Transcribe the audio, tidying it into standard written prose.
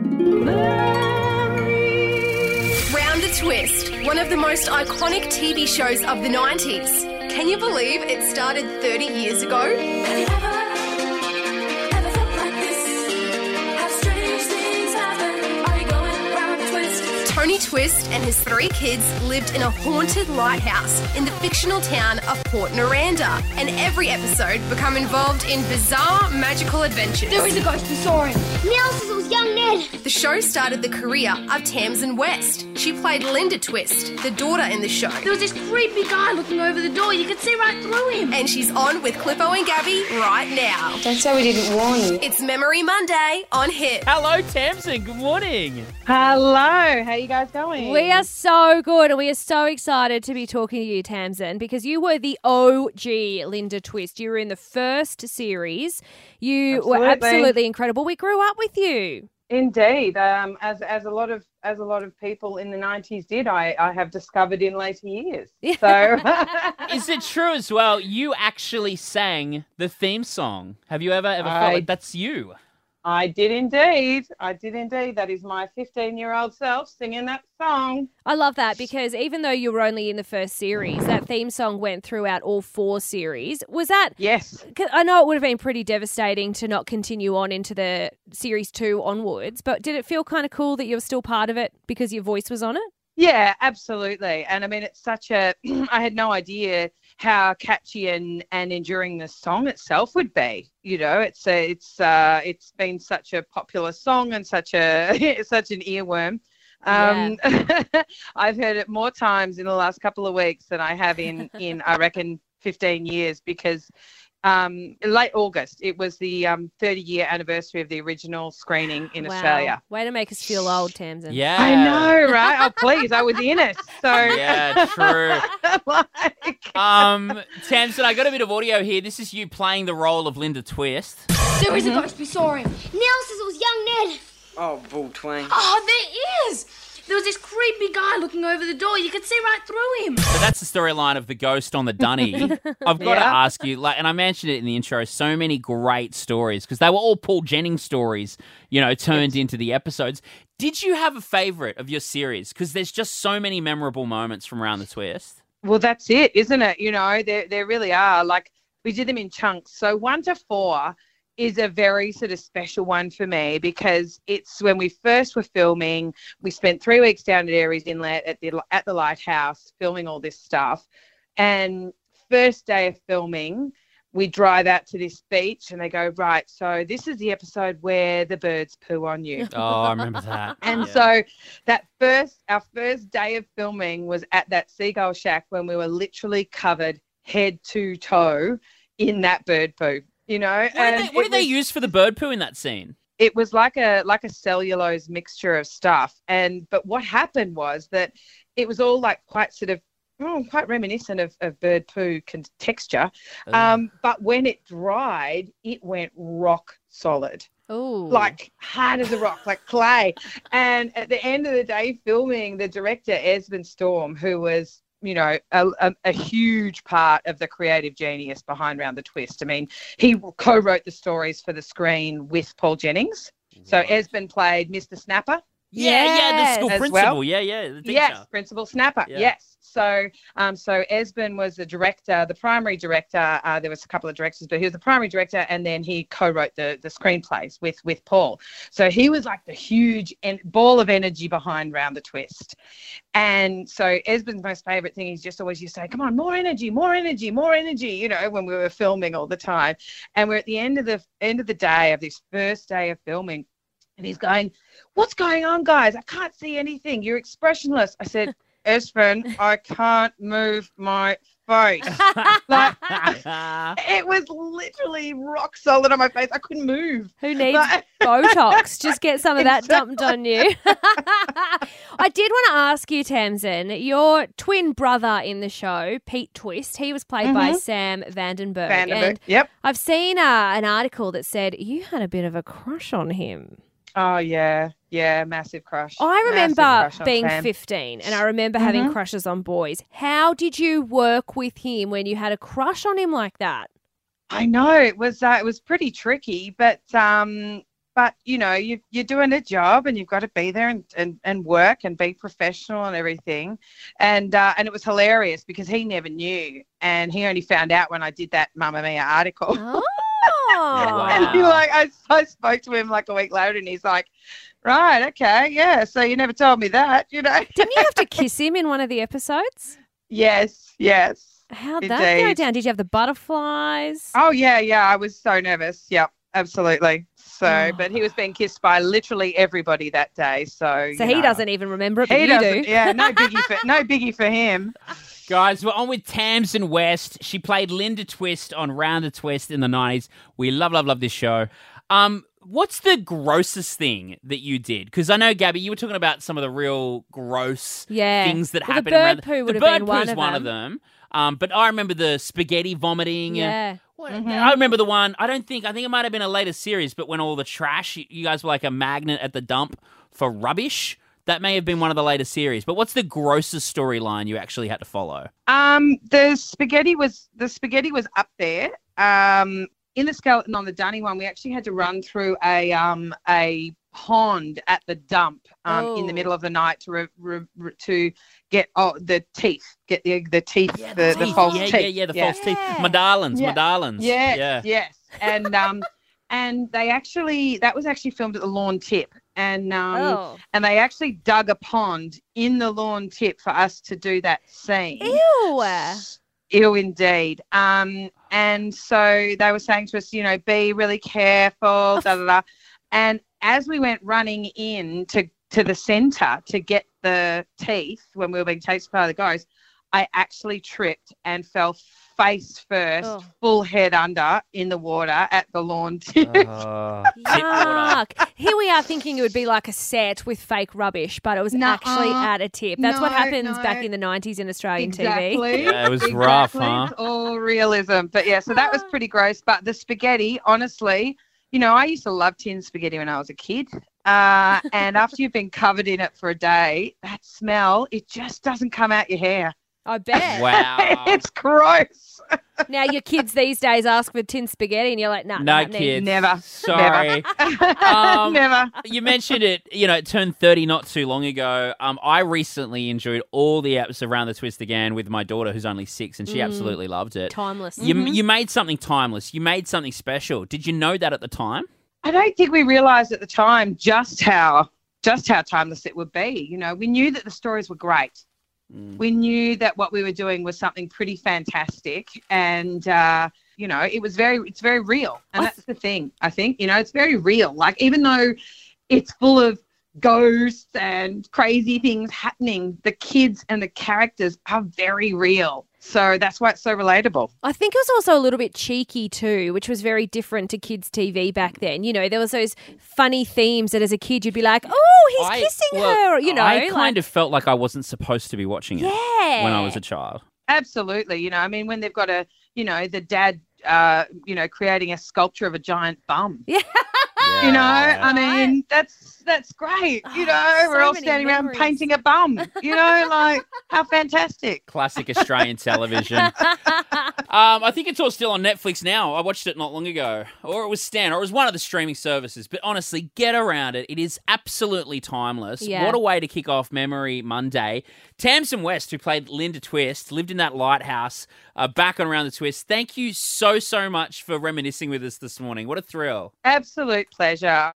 Round the Twist, one of the most iconic TV shows of the 90s. Can you believe it started 30 years ago? Have you ever felt like this? Have strange things happen? Are you going round a twist? Tony Twist and his 3 kids lived in a haunted lighthouse in the fictional town of Port Noranda, and every episode become involved in bizarre magical adventures. There is a ghost, we saw him. Neil says it was young Ned. The show started the career of Tamsin West. She played Linda Twist, the daughter in the show. There was this creepy guy looking over the door. You could see right through him. And she's on with Clippo and Gabby right now. Don't say we didn't warn you. It's Memory Monday on Hit. Hello, Tamsin. Good morning. Hello, how you guys going? We are so good, and we are so excited to be talking to you, Tamsin, because you were the OG Linda Twist. You were in the first series. You were absolutely incredible. We grew up with you. Indeed, as a lot of people in the 90s did, I have discovered in later years. So, Is it true as well? You actually sang the theme song. Have you ever felt like that's you? I did indeed. That is my 15-year-old self singing that song. I love that because even though you were only in the first series, that theme song went throughout all 4 series. Was that? Yes. 'Cause I know it would have been pretty devastating to not continue on into the series 2 onwards, but did it feel kind of cool that you were still part of it because your voice was on it? Yeah, absolutely. And I mean, it's such a, I had no idea how catchy and enduring the song itself would be. You know, it's been such a popular song and such an earworm. I've heard it more times in the last couple of weeks than I have in I reckon 15 years because late August, it was the 30-year anniversary of the original screening in Australia. Way to make us feel old, Tamsin. Yeah. I know, right? Oh, please, I was in it. So Yeah, true. like, Tamsin, I got a bit of audio here. This is you playing the role of Linda Twist. There is a ghost, we saw him. Neil says it was young Ned. Oh, bull twang. Oh, there is. There was this creepy guy looking over the door. You could see right through him. So that's the storyline of the ghost on the dunny. I've got to ask you, and I mentioned it in the intro, so many great stories because they were all Paul Jennings stories, turned into the episodes. Did you have a favourite of your series? Because there's just so many memorable moments from Round the Twist. well, that's it, isn't it? There really are. Like, we did them in chunks. So 1 to 4 is a very sort of special one for me because it's when we first were filming. We spent 3 weeks down at Aireys Inlet at the lighthouse filming all this stuff. And first day of filming, we drive out to this beach and they go, right, so this is the episode where the birds poo on you. Oh, I remember that. And so our first day of filming was at that seagull shack when we were literally covered head to toe in that bird poo. What did they use for the bird poo in that scene? It was like a cellulose mixture of stuff. But what happened was that it was all like quite reminiscent of bird poo texture. But when it dried, it went rock solid. Oh, Like hard as a rock, like clay. And at the end of the day filming, the director, Esmond Storm, who was a huge part of the creative genius behind Round the Twist. I mean, he co-wrote the stories for the screen with Paul Jennings. So Esmond played Mr. Snapper. The school as principal. well. The teacher. Yes, Principal Snapper. Yeah. Yes. So Esmond was the director, the primary director. There was a couple of directors, but he was the primary director, and then he co-wrote the screenplays with Paul. So he was like the huge ball of energy behind Round the Twist. And so Esmond's most favourite thing is just always you say, come on, more energy, more energy, more energy, when we were filming all the time. And we're at the end of the day of this first day of filming. And he's going, what's going on, guys? I can't see anything. You're expressionless. I said, Espen, I can't move my face. Like, it was literally rock solid on my face. I couldn't move. who needs Botox? Just get some of that dumped on you. I did want to ask you, Tamsin, your twin brother in the show, Pete Twist, he was played by Sam Vandenberg. And Yep. I've seen an article that said you had a bit of a crush on him. Oh, yeah. Yeah, massive crush. I remember Massive crush on being Sam. 15 and I remember having crushes on boys. How did you work with him when you had a crush on him like that? I know it was pretty tricky, but but you're doing a job and you've got to be there and work and be professional and everything. And it was hilarious because he never knew, and he only found out when I did that Mamma Mia article. Oh. And I spoke to him like a week later, and he's like, right, okay, yeah, so you never told me that, Didn't you have to kiss him in one of the episodes? Yes. How'd that go Indeed. down? Did you have the butterflies? Oh, yeah, I was so nervous. Yep, absolutely. So, but he was being kissed by literally everybody that day. So he doesn't even remember it, but He you doesn't. do. Yeah, no biggie for him. Guys, we're on with Tamsin West. She played Linda Twist on Round the Twist in the 90s. We love this show. What's the grossest thing that you did? Because I know, Gabby, you were talking about some of the real gross things that happen around. The bird poo would the have been bird poo's one of them. But I remember the spaghetti vomiting. Yeah. I remember the one, I think it might have been a later series, but when all the trash, you guys were like a magnet at the dump for rubbish. That may have been one of the later series. But what's the grossest storyline you actually had to follow? The spaghetti was up there. In the Skeleton on the Dunny one, we actually had to run through a pond at the dump in the middle of the night to get the teeth, get the teeth, the false teeth. Yeah, the false teeth. Madalens. Yes. And that was actually filmed at the Lawn Tip. And they actually dug a pond in the Lawn Tip for us to do that scene. Ew, indeed. And so they were saying to us, be really careful, da da da. And as we went running in to the centre to get the teeth when we were being chased by the ghost, I actually tripped and fell face first, full head under in the water at the Lawn Tip. Yuck. Here we are thinking it would be like a set with fake rubbish, but it was actually at a tip. That's what happens back in the 90s in Australian TV. Yeah, it was rough, huh? It's all realism. But yeah, so that was pretty gross. But the spaghetti, honestly, I used to love tin spaghetti when I was a kid. And after you've been covered in it for a day, that smell, it just doesn't come out your hair. I bet. Wow. It's gross. Now your kids these days ask for tin spaghetti and you're like, nah, no not me. kids. Never. Sorry. Never. You mentioned it, it turned 30 not too long ago. I recently enjoyed all the episodes of Around the Twist again with my daughter who's only 6 and she absolutely loved it. Timeless. You made something timeless. You made something special. Did you know that at the time? I don't think we realised at the time just how timeless it would be. We knew that the stories were great. We knew that what we were doing was something pretty fantastic, and it's very real, and that's the thing. I think it's very real. Like, even though it's full of ghosts and crazy things happening, the kids and the characters are very real. So that's why it's so relatable. I think it was also a little bit cheeky too, which was very different to kids' TV back then. There was those funny themes that as a kid you'd be like, oh, he's kissing her. I kind of felt like I wasn't supposed to be watching it when I was a child. Absolutely. When they've got the dad, creating a sculpture of a giant bum. Yeah. That's great. We're all many standing around memories. painting a bum. Like, how fantastic. Classic Australian television. I think it's all still on Netflix now. I watched it not long ago. Or it was Stan, or it was one of the streaming services. But honestly, get around it. It is absolutely timeless. Yeah. What a way to kick off Memory Monday. Tamsin West, who played Linda Twist, lived in that lighthouse, back on Around the Twist. Thank you so much for reminiscing with us this morning. What a thrill. Absolute pleasure.